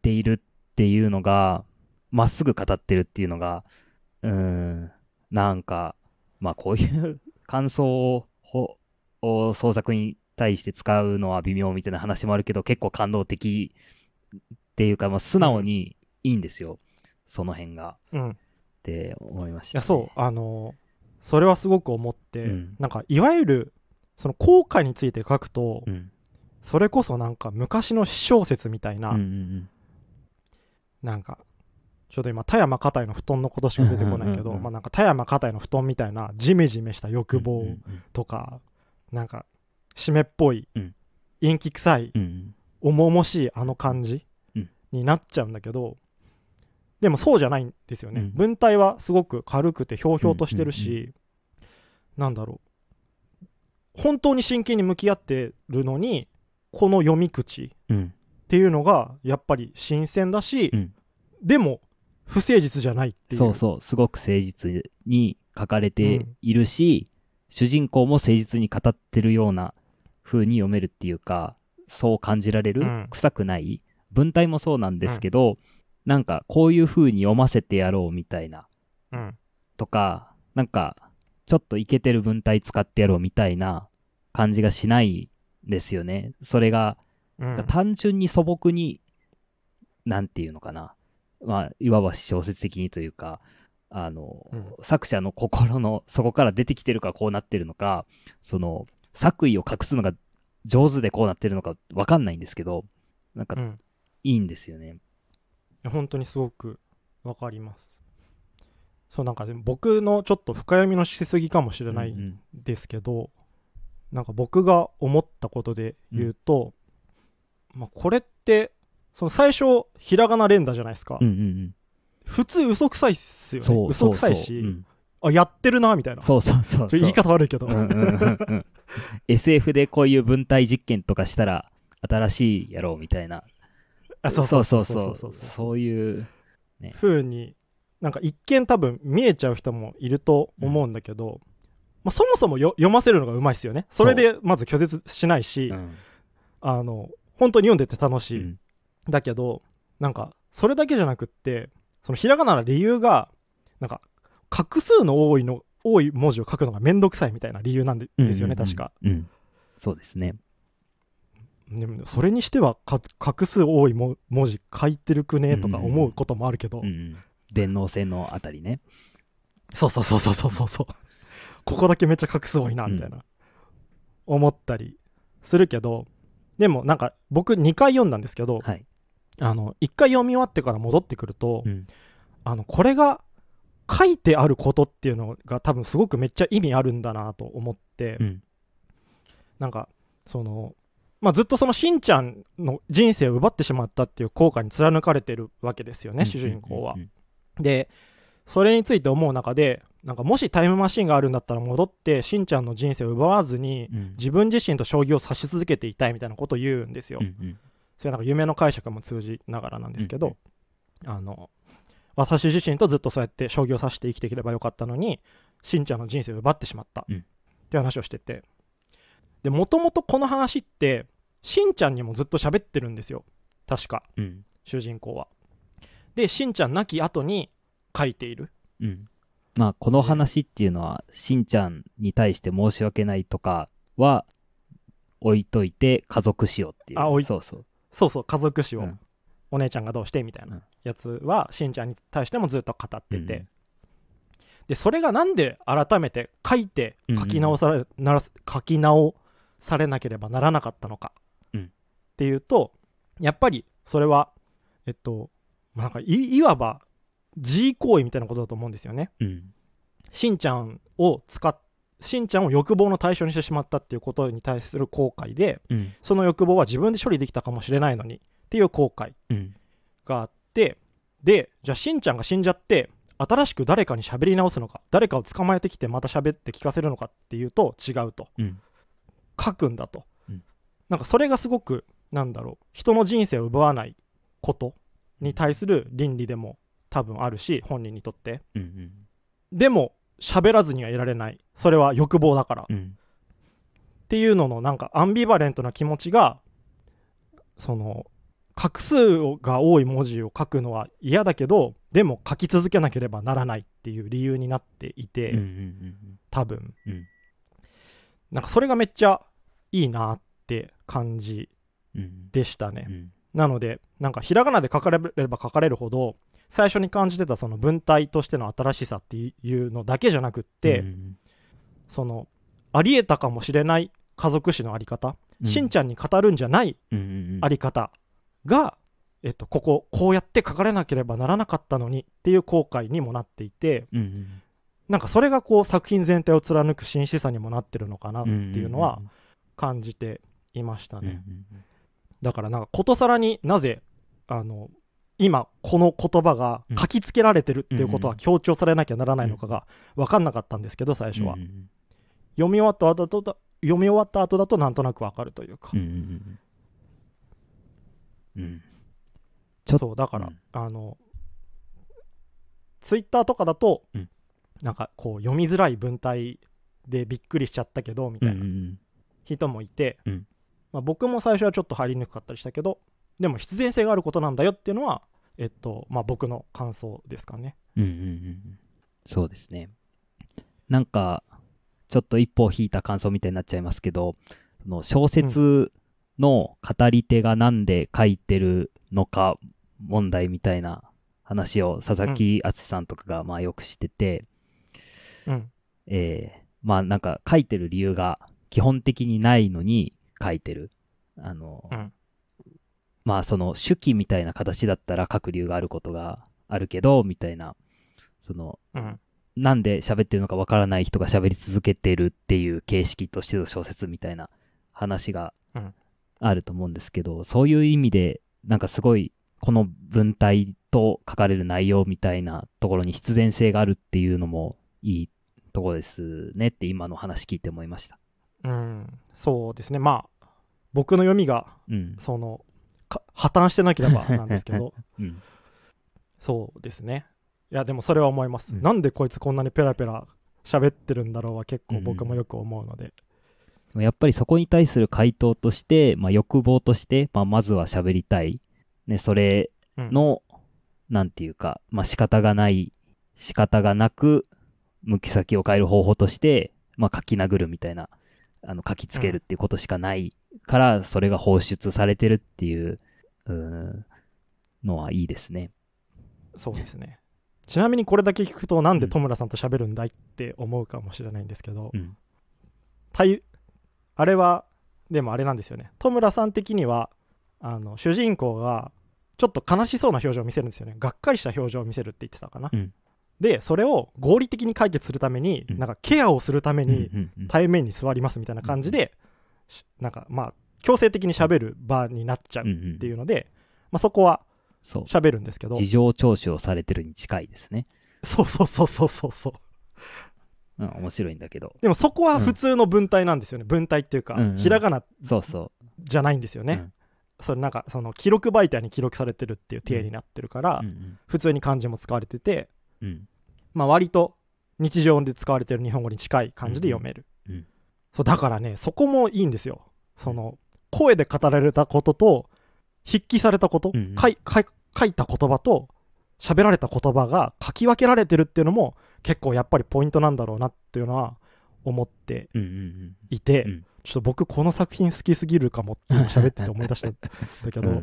っているっていうのが、まっすぐ語ってるっていうのが、なんか、まあこういう感想を創作に対して使うのは微妙みたいな話もあるけど、結構感動的っていうか、まあ、素直にいいんですよ。その辺が。って思いました、ね。 いや、そう。それはすごく思って、なんか、いわゆる、その効果について書くと、それこそなんか昔の詩小説みたいな、なんか、ちょっと今、田山片井の布団のことしか出てこないけど、まあなんか田山片井の布団みたいな、ジメジメした欲望とか、なんか、湿っぽい、陰気臭い、重々しいあの感じになっちゃうんだけど、でもそうじゃないんですよね。文体はすごく軽くてひょうひょうとしてるし、なんだろう。本当に真剣に向き合ってるのに、この読み口っていうのがやっぱり新鮮だし、でも不誠実じゃないっていう。 そうそう、すごく誠実に書かれているし、主人公も誠実に語ってるような風に読めるっていうか、そう感じられる、臭くない。文体もそうなんですけど、なんかこういう風に読ませてやろうみたいな、とか、なんかちょっとイケてる文体使ってやろうみたいな感じがしないんですよね。それが、単純に素朴に、なんていうのかな。まあ、いわば小説的にというか、作者の心の底から出てきてるからこうなってるのか、その、作為を隠すのが上手でこうなってるのかわかんないんですけど、なんか、いいんですよね。 本当にすごくわかります。そう、なんかでも僕のちょっと深読みのしすぎかもしれないんですけど、なんか僕が思ったことで言うと、まあこれってその最初ひらがな連打じゃないですか。普通嘘くさいっすよね。嘘くさいし、あ、やってるなみたいな。 そうそうそう。 言い方悪いけど。 SF でこういう文体実験とかしたら新しいやろうみたいな。そうそうそうそう。そういう風になんか一見多分見えちゃう人もいると思うんだけど、まあ、そもそも読ませるのがうまいっすよね。それでまず拒絶しないし、本当に読んでて楽しい。だけどなんかそれだけじゃなくって、そのひらがなの理由がなんか画数の多い文字を書くのがめんどくさいみたいな理由なんですよね、確か。 そうですね。 でもそれにしては画数多い文字書いてるくねとか思うこともあるけど、 電脳線のあたりね。 そうここだけめっちゃ画数多いなみたいな、思ったりするけど、でもなんか僕2回読んだんですけど、1回読み終わってから戻ってくると、これが書いてあることっていうのが多分すごくめっちゃ意味あるんだなと思って、なんかそのまあずっとそのしんちゃんの人生を奪ってしまったっていう後悔に貫かれてるわけですよね、主人公は。でそれについて思う中で、なんかもしタイムマシンがあるんだったら戻ってしんちゃんの人生を奪わずに、自分自身と将棋を指し続けていたいみたいなことを言うんですよ。それなんか夢の解釈も通じながらなんですけど、私自身とずっとそうやって将棋を指して生きていければよかったのに、しんちゃんの人生を奪ってしまったって話をしてて、でもともとこの話ってしんちゃんにもずっと喋ってるんですよ、確か、主人公は。でしんちゃん亡き後に書いている。 まあこの話っていうのはしんちゃんに対して申し訳ないとかは置いといて、家族史をっていう。 そう家族史を、お姉ちゃんがどうしてみたいなやつはしんちゃんに対してもずっと語ってて、でそれがなんで改めて書き直されなければならなかったのかっていうと、やっぱりそれはなんかいわば自慰行為みたいなことだと思うんですよね。しんちゃんを欲望の対象にしてしまったっていうことに対する後悔で、その欲望は自分で処理できたかもしれないのにっていう後悔があって、でじゃあしんちゃんが死んじゃって新しく誰かに喋り直すのか、誰かを捕まえてきてまた喋って聞かせるのかっていうと違うと、書くんだと、なんかそれがすごくなんだろう、人の人生を奪わないことに対する倫理でも多分あるし、本人にとって、でも喋らずにはいられない、それは欲望だから、っていうののなんかアンビバレントな気持ちがその画数が多い文字を書くのは嫌だけど、でも書き続けなければならないっていう理由になっていて、多分、なんかそれがめっちゃいいなって感じでしたね。なのでなんかひらがなで書かれれば書かれるほど、最初に感じてたその文体としての新しさっていうのだけじゃなくって、そのありえたかもしれない家族史のあり方、しんちゃんに語るんじゃないあり方が、こうやって書かれなければならなかったのにっていう後悔にもなっていて、なんかそれがこう作品全体を貫く真摯さにもなってるのかなっていうのは感じていましたね。だからなんかことさらになぜ今この言葉が書きつけられてるっていうことは強調されなきゃならないのかが分かんなかったんですけど、最初は読み終わった後だとなんとなく分かるというか、そうだから、ツイッターとかだと、なんかこう読みづらい文体でびっくりしちゃったけどみたいな人もいて、僕も最初はちょっと入りにくかったりしたけど、でも必然性があることなんだよっていうのは、僕の感想ですかね。 そうですね。なんかちょっと一歩引いた感想みたいになっちゃいますけど、その小説の語り手がなんで書いてるのか問題みたいな話を佐々木敦さんとかがまあよくしてて、まあなんか書いてる理由が基本的にないのに書いてる。まあその手記みたいな形だったら書く理由があることがあるけどみたいな、その、なんで喋ってるのかわからない人が喋り続けてるっていう形式としての小説みたいな話があると思うんですけど、そういう意味でなんかすごいこの文体と書かれる内容みたいなところに必然性があるっていうのもいいところですねって今の話聞いて思いました。 そうですね。まあ僕の読みが、その破綻してなければなんですけど、そうですね。いやでもそれは思います、なんでこいつこんなにペラペラ喋ってるんだろうは結構僕もよく思うので、 やっぱりそこに対する回答として、まあ、欲望として、まずは喋りたい、ね、それの、なんていうか、まあ、仕方がなく向き先を変える方法として、まあ、書き殴るみたいな、書きつけるっていうことしかないから、それが放出されてるっていうのはいいですね。 そうですね。ちなみにこれだけ聞くとなんで戸村さんと喋るんだいって思うかもしれないんですけど、あれはでもあれなんですよね。戸村さん的には主人公がちょっと悲しそうな表情を見せるんですよね。がっかりした表情を見せるって言ってたかな、でそれを合理的に解決するために、なんかケアをするために対面に座りますみたいな感じで、なんかまあ強制的に喋る場になっちゃうっていうので、まあ、そこは喋るんですけど、 事情聴取をされてるに近いですね。 そう面白いんだけど、 でもそこは普通の文体なんですよね。文体っていうか、ひらがなじゃないんですよね。それなんかその記録媒体に記録されてるっていう体になってるから、普通に漢字も使われてて、まあ割と日常で使われてる日本語に近い感じで読める、そうだからね、そこもいいんですよ。その声で語られたことと筆記されたこと、書いた言葉と喋られた言葉が書き分けられてるっていうのも結構やっぱりポイントなんだろうなっていうのは思っていて、ちょっと僕この作品好きすぎるかもって今喋ってて思い出したんだけど、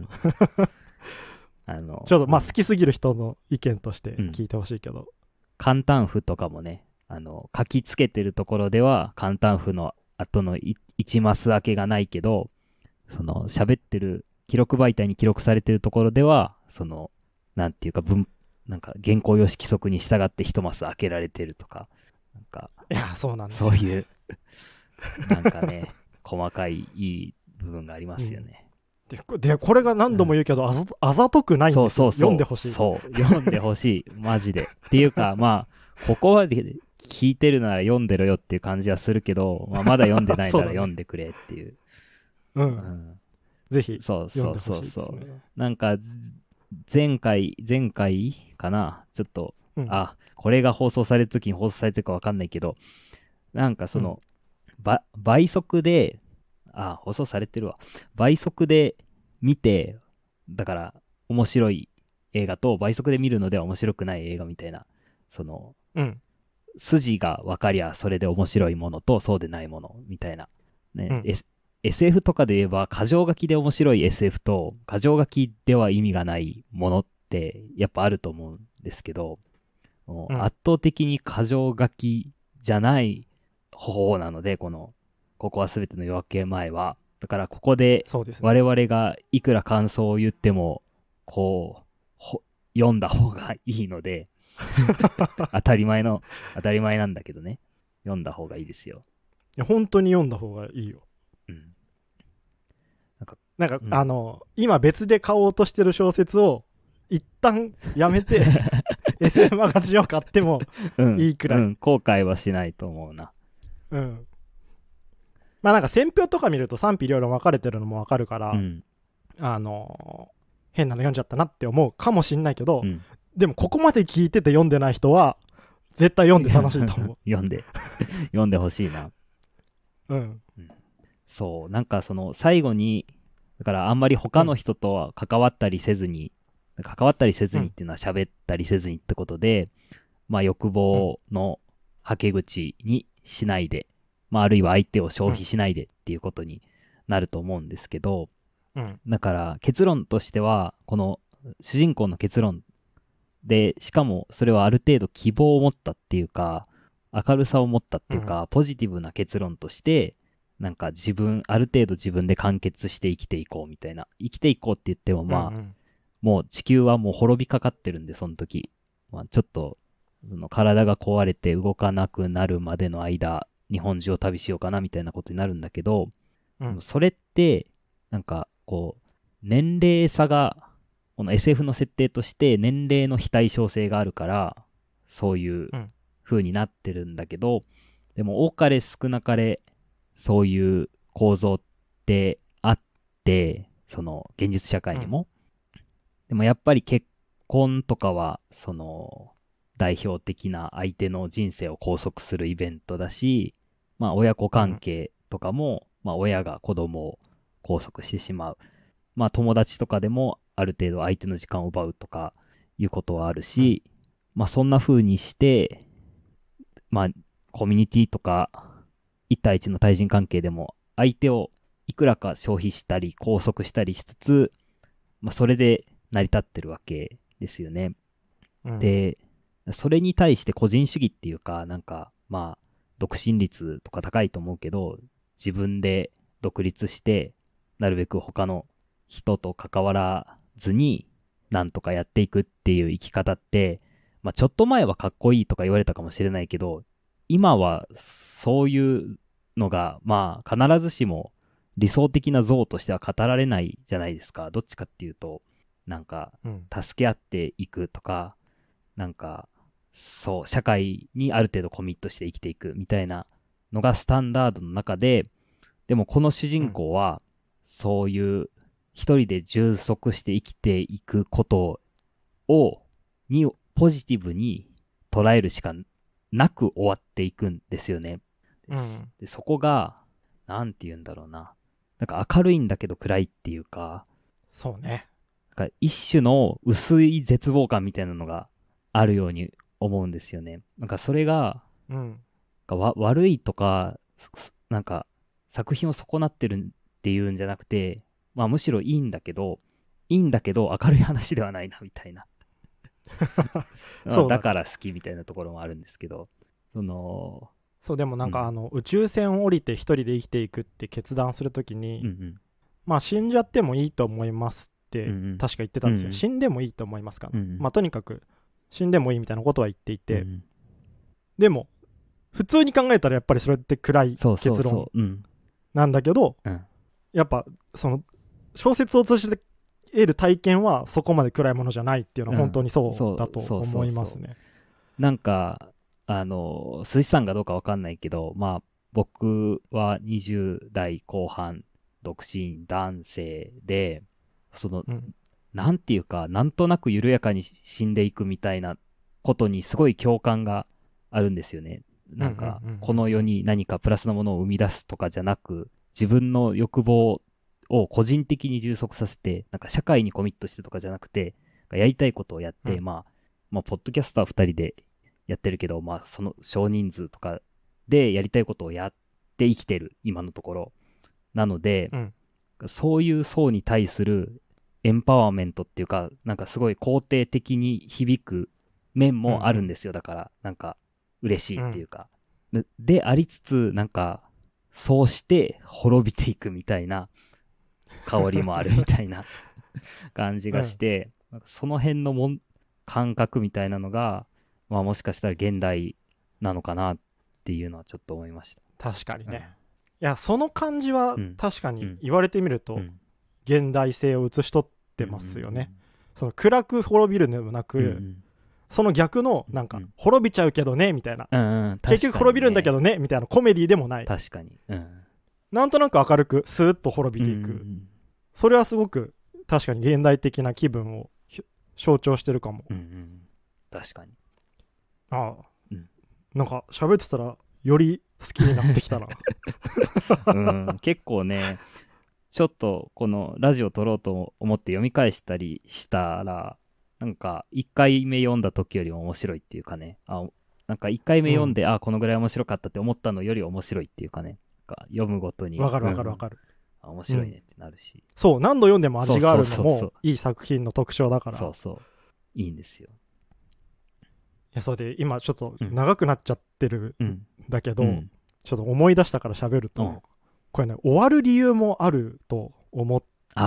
ちょっとまあ好きすぎる人の意見として聞いてほしいけど、 簡単符とかもね、書きつけてるところでは簡単符の後の1マス開けがないけど、その喋ってる記録媒体に記録されてるところでは、そのなんていうかなんか原稿用紙規則に従って1マス開けられてるとか、なんかいやそうなんです、 そういうなんかね細かいいい部分がありますよね。 でこれが何度も言うけど、あざとくないんですよ。読んでほしい。 読んでほしいマジでっていうか、まあここまで聞いてるなら読んでろよっていう感じはするけど、まあ、まだ読んでないなら読んでくれっていう。 ぜひ読んでほしいですね。 そうなんか前回かな、ちょっと、これが放送される時に放送されてるか分かんないけど、なんかその、倍速で放送されてるわ。倍速で見てだから面白い映画と倍速で見るのでは面白くない映画みたいな、そのうん。 筋が分かりゃそれで面白いものとそうでないものみたいな、ねうん。 SF とかで言えば箇条書きで面白い SF と箇条書きでは意味がないものってやっぱあると思うんですけど、もうん。 う圧倒的に箇条書きじゃない方なので、ここは全ての夜明け前は。だからここでそうですね。 我々がいくら感想を言っても、こう、読んだ方がいいので、当たり前の、当たり前なんだけどね。読んだ方がいいですよ。 いや、本当に読んだ方がいいよ。 うん。なんか、 なんか、 うん。 今別で買おうとしてる小説を、一旦やめて、SF マガジンを買ってもうん、 いいくらい。 後悔はしないと思うな。 うん。まあなんか選評とか見ると賛否両論分かれてるのも分かるから、 うん、 変なの読んじゃったなって思うかもしんないけど、 うん。 でもここまで聞いてて読んでない人は、絶対読んで楽しいと思読んで、読んでほしいな。 う。うん。 うん、そう、なんかその最後に、だからあんまり他のうん。 人とは関わったりせずに、関わったりせずうん。 にっていうのは喋ったりせずにってことで、まあ欲うん。 望のはけ口にしないで、まああるいは相手を消費うん。 しないでっていうことになると思うんですけど、 うん。 だから結論としては、この主人公の結論で、しかもそれはある程度希望を持ったっていうか、明るさを持ったっていうか、ポジティブな結論として、なんかある程度自分で完結して生きていこうみたいな。生きていこうって言ってもうん。うまあ、 ん。 もう地球はもう滅びかかってるんで、その時。まあちょっと、その体が壊れて動かなくなるまでの間、日本中を旅しようかなみたいなことになるんだけど、 うん。 それって、なんかこう、年齢差が、この SF の設定として年齢の非対称性があるから、そういううん。 風になってるんだけど、でも多かれ少なかれ、そういう構造ってあって、その現実社会うん。 にも。でもやっぱり結婚とかは、その代表的な相手の人生を拘束するイベントだし、まあ親子関うん。 係とかも、まあ親が子供を拘束してしまう。まあ友達とかでもある程度相手の時間を奪うとかいうことはあるうん。 し、まあそんな風にして、まあコミュニティとか一対一の対人関係でも相手をいくらか消費したり拘束したりしつつ、まあそれで成り立ってるわけですよね。 うん。 で、それに対して個人主義っていうか、なんかまあ独身率とか高いと思うけど、自分で独立して、なるべく他の人と関わらずに、なんとかやっていくっていう生き方って、まあちょっと前はかっこいいとか言われたかもしれないけど、今はそういうのが、まあ必ずしも理想的な像としては語られないじゃないですか。どっちかっていうと、なんか、 うん。 助け合っていくとか、なんか、そう、社会にある程度コミットして生きていくみたいなのがスタンダードの中で、でもこの主人うん。 公は、そういう一人で充足して生きていくことを、ポジティブに捉えるしかなく終わっていくんですよね。 うん。 でそこが、なんて言うんだろうな。なんか明るいんだけど暗いっていうか、 そうね。 なんか一種の薄い絶望感みたいなのがあるように思うんですよね。なんかそれが、 うん。 悪いとか、なんか作品を損なってるっていうんじゃなくて、まあむしろいいんだけど明るい話ではないなみたいな。まあそうだね。 だから好きみたいなところもあるんですけど、その、 そう、でもなんかうん、 宇宙船を降りて一人で生きていくって決断するときに、 うん、 まあ死んじゃってもいいと思いますっうん、 てうん、 確か言ってたんですよ。 うん、 死んでもいいと思いますかな。 うん、 まあとにかく死んでもいいみたいなことは言っていて、 うん、 でも普通に考えたらやっぱりそれって暗いそうそう結論そう、うん、 なんだけど、 うん、 やっぱその小説を通じて得る体験はそこまで暗いものじゃないっていうのは本当うん、 にそうだそうそうと思そうそいますね。 う。なんか、寿司さんがどうかわかんないけど、まあ、僕は20代後半、独身男性で、その、 うん。 なんていうか、なんとなく緩やかに死んでいくみたいなことにすごい共感があるんですよね。 うんうなんか、このんうん世に何かプラスのものを生み出すとかじゃなく、自分の欲望を個人的に充足させて、なんか社会にコミットしてとかじゃなくて、やりたいことをやって、 うんまあ、ポッドキャスター2人でやってるけど、まあ、その少人数とかでやりたいことをやって生きてる、今のところ。なので、 うん。 そういう層に対するエンパワーメントっていうか、なんかすごい肯定的に響く面もあるんですよ。だから、なんか嬉しいっていうか。でありつつ、なんか、そうして滅びていくみたいな香りもあるみたいな感じがして、なんかその辺の感覚みたいなのが、まあもしかしたら現代なのかなっていうのはちょっと思いました。 確かにね。いや、その感じはうん確かに言われてみると、 うん現代性を映し取ってますよね。その暗く滅びるでもなく、 うんうんその逆の、なんか、滅びちゃうけどね、みたいな。 うんうん結局滅びるんだけどね、みたいなコメディでもない。 確かに。 なんとなく明るく、スーッと滅びていく。それはすごく、確かに現代的な気分を象徴してるかも。 確かに。 ああ、なんか喋ってたら、より好きになってきたな。 結構ね、ちょっとこのラジオ撮ろうと思って読み返したりしたら、なんか1回目読んだ時よりも面白いっていうかね、なんか1回目読んで、このぐらい面白かったって思ったのより面白いっていうかね、なんか読むごとに。 わかる。 面白いねってなるし。 そう、何度読んでも味があるのも、いい作品の特徴だから。 いいんですよ。 いや、それで今ちょっと長くなっちゃってるんだけど、ちょっと思い出したから喋ると、これね、終わる理由もあると思っていて、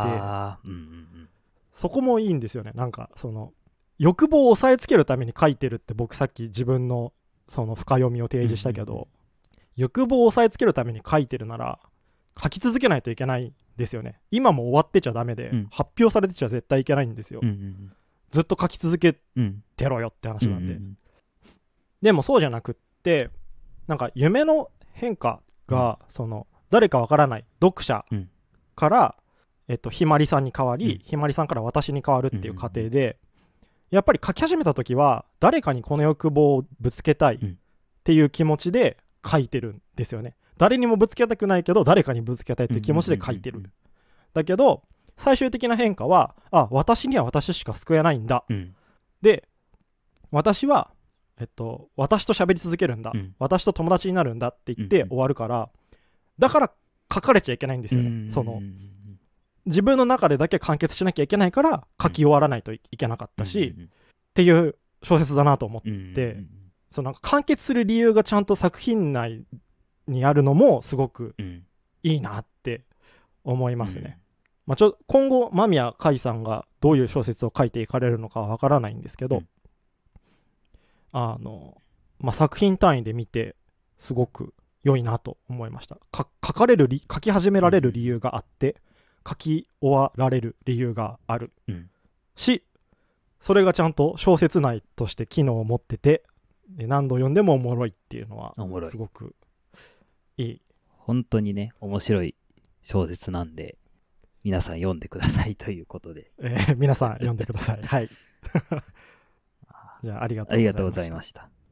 そこもいいんですよね。なんか、その、欲望を抑えつけるために書いてるって僕さっき自分のその深読みを提示したけど、欲望を抑えつけるために書いてるなら、書き続けないといけないんですよね。今も終わってちゃダメで、発表されてちゃ絶対いけないんですよ。ずっと書き続けてろよって話なんで。でもそうじゃなくって、なんか夢の変化が、その、誰かわからない読者から、ひまりさんに変わり、ひまりさんから私に変わるっていう過程で、やっぱり書き始めた時は、誰かにこの欲望をぶつけたいっていう気持ちで書いてるんですよね。誰にもぶつけたくないけど、誰かにぶつけたいっていう気持ちで書いてる。だけど、最終的な変化は、私には私しか救えないんだ。で、私は、私と喋り続けるんだ。私と友達になるんだって言って終わるから、だから書かれちゃいけないんですよね。その、自分の中でだけ完結しなきゃいけないから書き終わらないといけなかったし、っていう小説だなと思って、そのなんか完結する理由がちゃんと作品内にあるのもすごくいいなって思いますね。まあ今後間宮海さんがどういう小説を書いていかれるのかはわからないんですけど、まあ、作品単位で見てすごく良いなと思いました。書き始められる理由があって、書き終わられる理由がある、し、それがちゃんと小説内として機能を持ってて、何度読んでもおもろいっていうのはすごくいい。 本当にね、面白い小説なんで、皆さん読んでくださいということで。 皆さん読んでください。はい。じゃあありがとうございました。